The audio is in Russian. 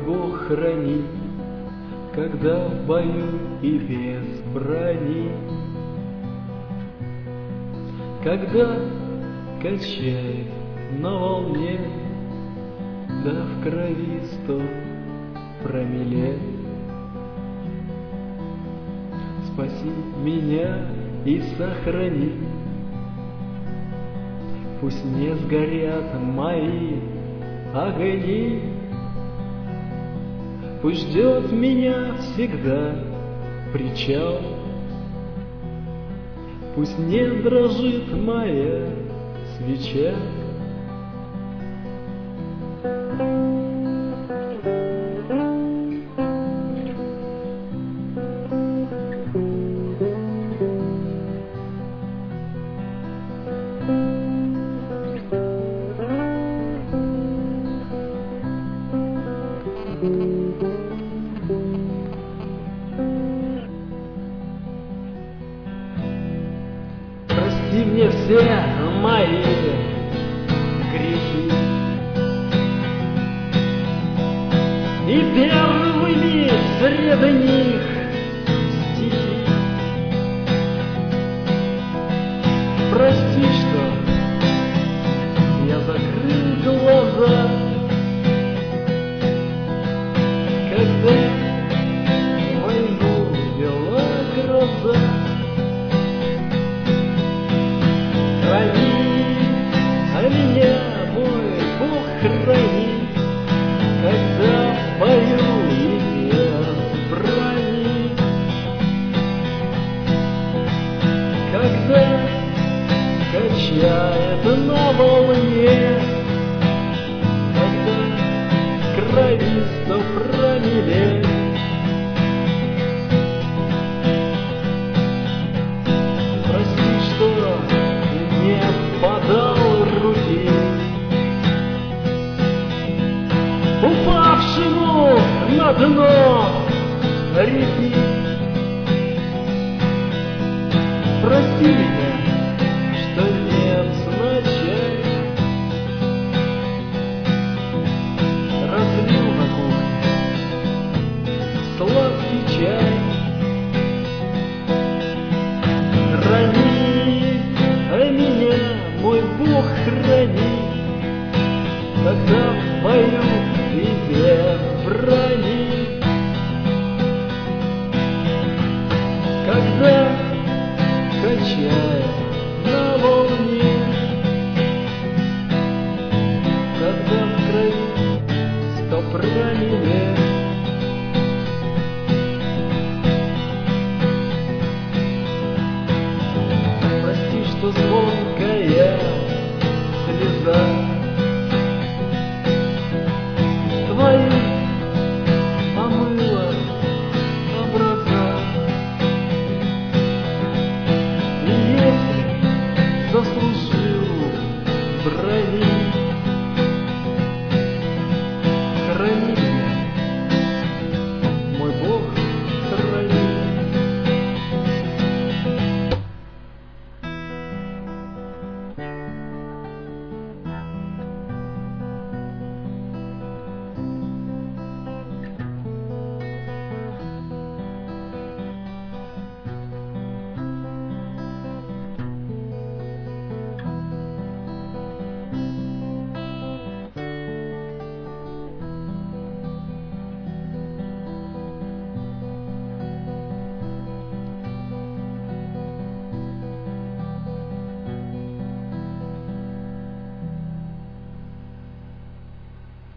Бог храни, когда в бою и без брони, когда качает на волне, да в крови 100 промилле. Спаси меня и сохрани, пусть не сгорят мои огни, пусть ждет меня всегда причал, пусть не дрожит моя свеча. Прости мне все мои грехи, и первыми среди них стихи. Прости, что я закрыл глаза, когда войну вела гроза. Храни меня, мой Бог, храни, когда в бою и без брони, когда качает на волне, когда в крови 100 промилле. Прости, что не подал руки упавшему на дно реки. Прости меня